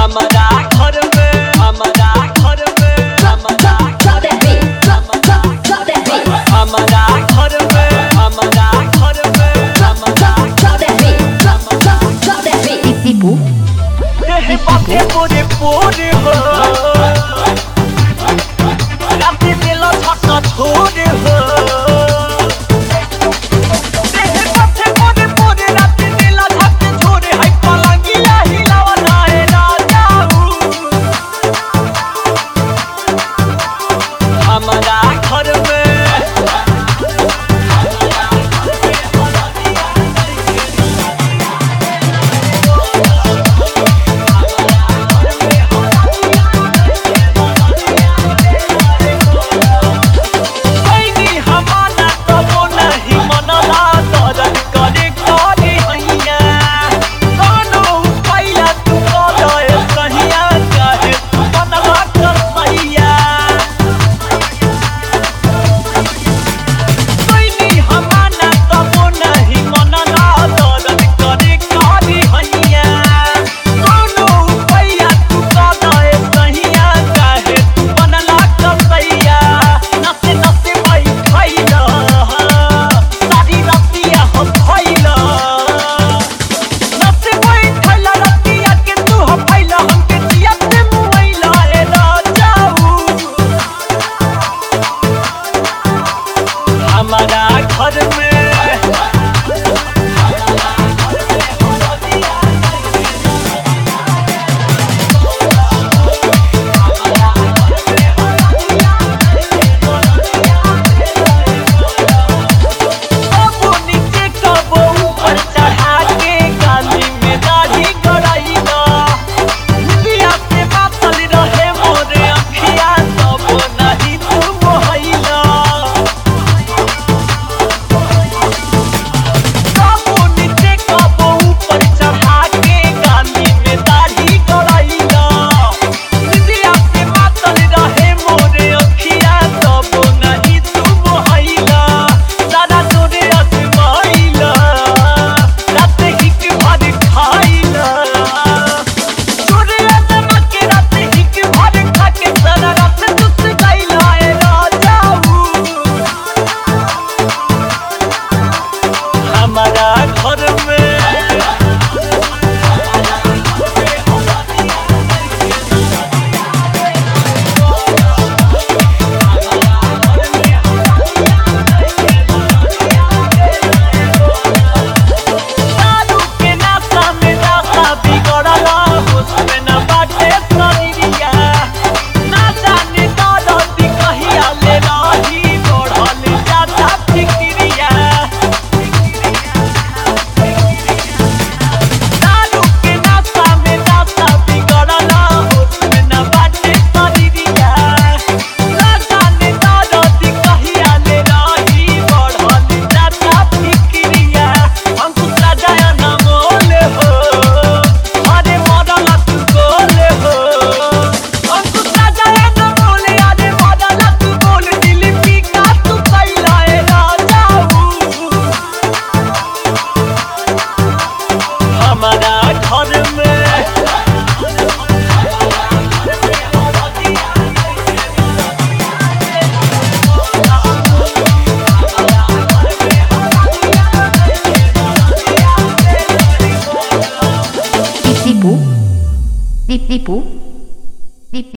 हमारा घर में हमारा घर में हमारा घर में हमारा घर में हमारा घर में देह बाटे पूरे पूरे हो राती दिल छक्का छोड़े हो हमारा घर में हमारा घर में हमारा घर में दारू के नशा में दशा बिगड़ला उसमें न बाटे शरीरिया ना जाने दर्द कहिया ले रही बढ़ल जाता फिक्रिया हमारा घर में Tipu